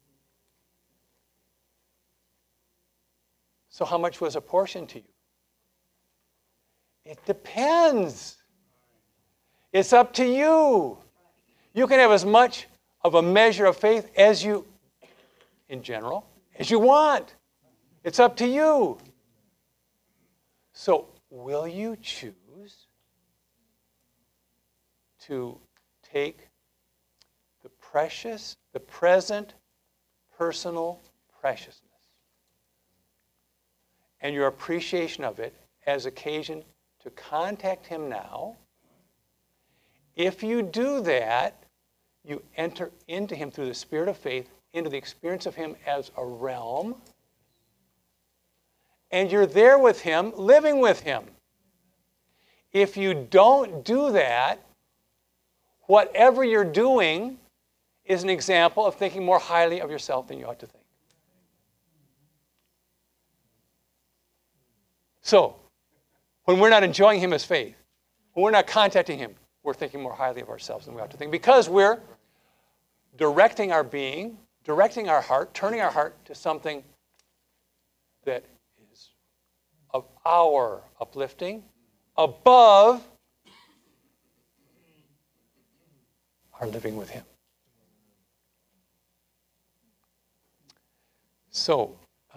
So how much was apportioned to you? It depends. It's up to you. You can have as much of a measure of faith as you, in general, as you want. It's up to you. So will you choose to take the present personal preciousness and your appreciation of it as occasion to contact him now? If you do that, you enter into him through the spirit of faith, into the experience of him as a realm, and you're there with him, living with him. If you don't do that, whatever you're doing is an example of thinking more highly of yourself than you ought to think. So, when we're not enjoying him as faith, when we're not contacting him, we're thinking more highly of ourselves than we ought to think, because we're directing our being, directing our heart, turning our heart to something that is of our uplifting, above our living with him. So,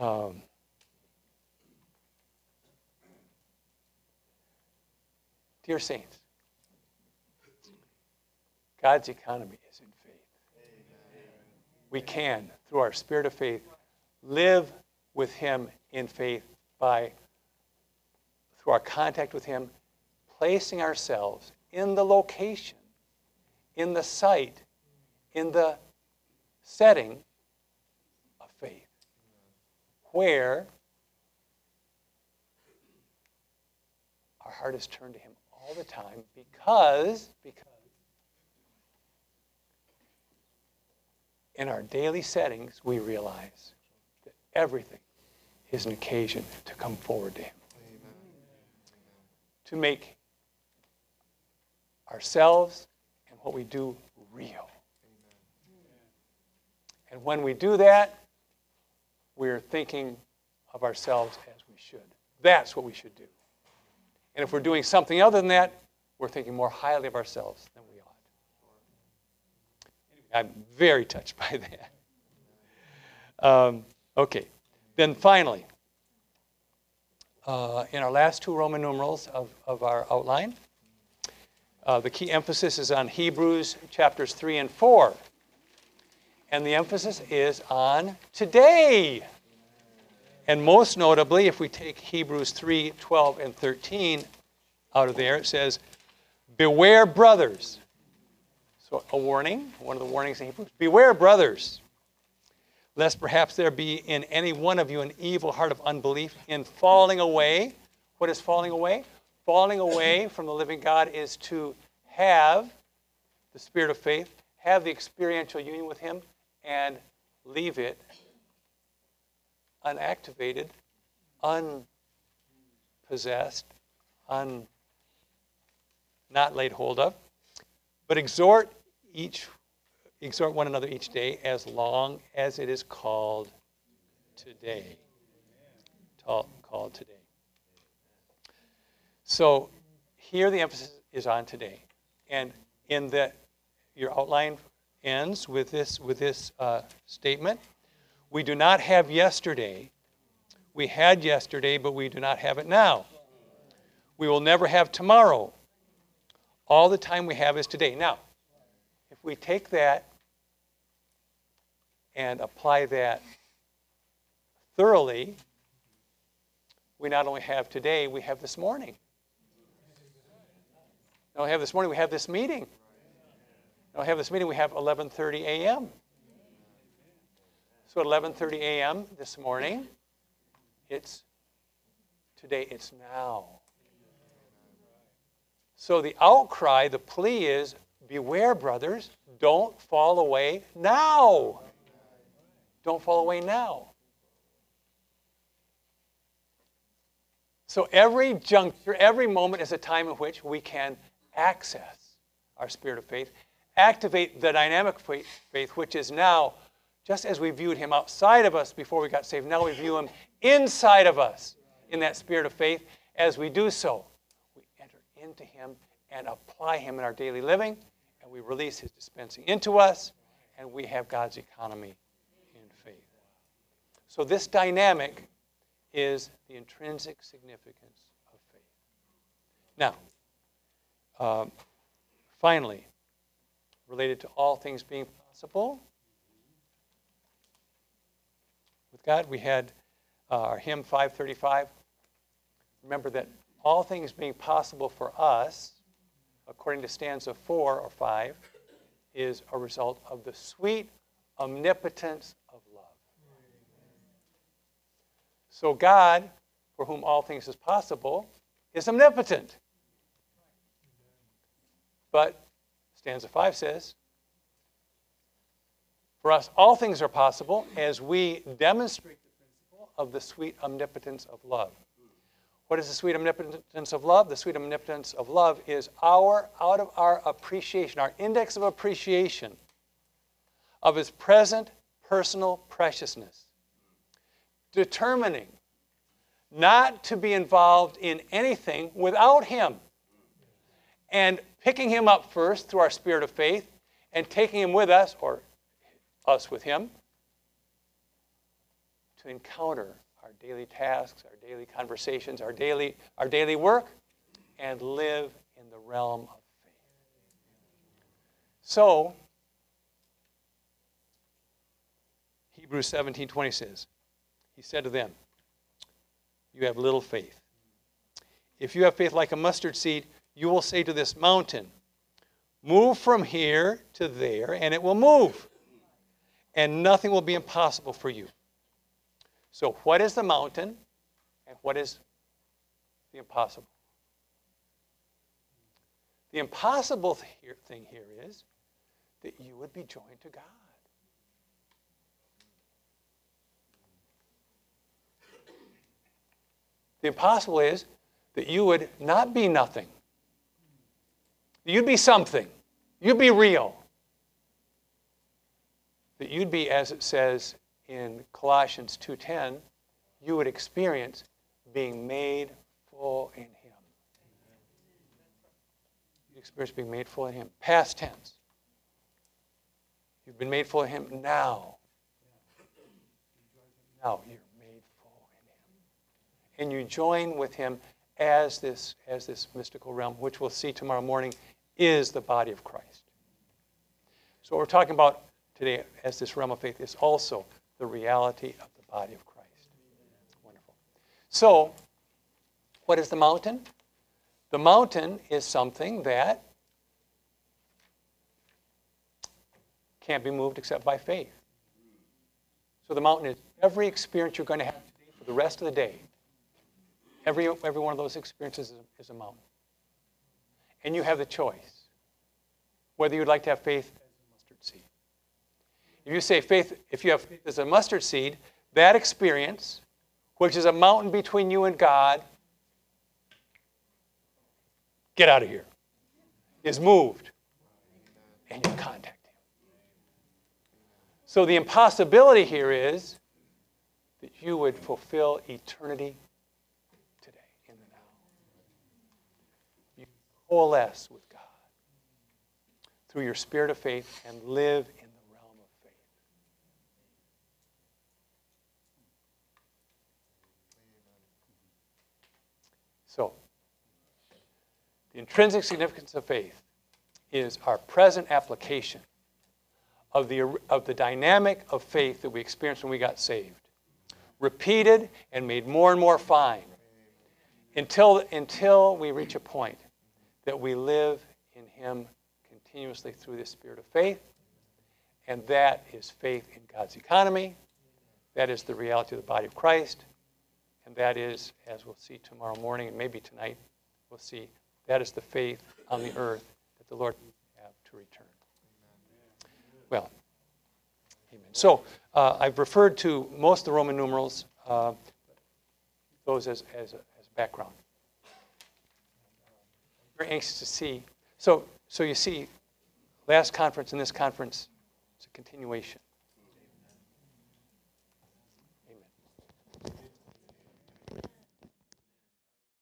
dear saints, God's economy is in faith. We can, through our spirit of faith, live with him in faith through our contact with him, placing ourselves in the location, in the site, in the setting of faith, where our heart is turned to him all the time, because in our daily settings we realize that everything is an occasion to come forward to him. Amen. To make ourselves and what we do real. Amen. And when we do that, we're thinking of ourselves as we should. That's what we should do. And if we're doing something other than that, we're thinking more highly of ourselves than we ought. I'm very touched by that. Okay. Then finally, in our last two Roman numerals of our outline. The key emphasis is on Hebrews chapters 3 and 4. And the emphasis is on today. And most notably, if we take Hebrews 3, 12, and 13 out of there, it says, beware, brothers. So a warning, one of the warnings in Hebrews. Beware, brothers, lest perhaps there be in any one of you an evil heart of unbelief in falling away. What is falling away? Falling away from the living God is to have the spirit of faith, have the experiential union with him, and leave it unactivated, unpossessed, not laid hold of. But exhort one another each day as long as it is called today. Called today. So here the emphasis is on today. And in that, your outline ends with this statement. We do not have yesterday. We had yesterday, but we do not have it now. We will never have tomorrow. All the time we have is today. Now, if we take that and apply that thoroughly, we not only have today, we have this morning. Not only have this morning, we have this meeting. Not only have this meeting, we have 11:30 a.m. So at 11:30 a.m. this morning, it's today, it's now. So the outcry, the plea is, beware, brothers, don't fall away now. Don't fall away now. So every juncture, every moment is a time in which we can access our spirit of faith, activate the dynamic faith, which is now, just as we viewed him outside of us before we got saved, now we view him inside of us in that spirit of faith. As we do so, we enter into him and apply him in our daily living, and we release his dispensing into us, and we have God's economy in faith. So this dynamic is the intrinsic significance of faith. Now, finally, related to all things being possible with God, we had our hymn 535. Remember that all things being possible for us, according to stanza 4 or 5, is a result of the sweet omnipotence of love. So God, for whom all things is possible, is omnipotent. But stanza 5 says, for us all things are possible as we demonstrate the principle of the sweet omnipotence of love. What is the sweet omnipotence of love? The sweet omnipotence of love is out of our appreciation, our index of appreciation of his present personal preciousness, determining not to be involved in anything without him, and picking him up first through our spirit of faith and taking him with us, or us with him, to encounter our daily tasks, our daily conversations, our daily work, and live in the realm of faith. So, Hebrews 17:20 says, he said to them, you have little faith. If you have faith like a mustard seed, you will say to this mountain, move from here to there, and it will move. And nothing will be impossible for you. So what is the mountain, and what is the impossible? The impossible thing here is that you would be joined to God. The impossible is that you would not be nothing. You'd be something. You'd be real. That you'd be, as it says in Colossians 2:10, you would experience being made full in him. You experience being made full in him. Past tense. You've been made full in him now. Now you're made full in him. and you join with him as this mystical realm, which we'll see tomorrow morning is the body of Christ. So what we're talking about today as this realm of faith is also the reality of the body of Christ. Wonderful. So, what is the mountain? The mountain is something that can't be moved except by faith. So the mountain is every experience you're going to have today for the rest of the day. Every one of those experiences is a mountain. And you have the choice whether you'd like to have faith as a mustard seed. If you say faith, if you have faith as a mustard seed, that experience, which is a mountain between you and God, get out of here, is moved, and you contact him. So the impossibility here is that you would fulfill eternity today, in the now. You coalesce with God through your spirit of faith and live in the realm of faith. So, the intrinsic significance of faith is our present application of the dynamic of faith that we experienced when we got saved. Repeated and made more and more fine until we reach a point that we live in him continuously through this spirit of faith. And that is faith in God's economy. That is the reality of the body of Christ. And that is, as we'll see tomorrow morning and maybe tonight, we'll see, that is the faith on the earth that the Lord will have to return. Well, amen. So I've referred to most of the Roman numerals, those as background. Very anxious to see. So you see, last conference and this conference, it's a continuation.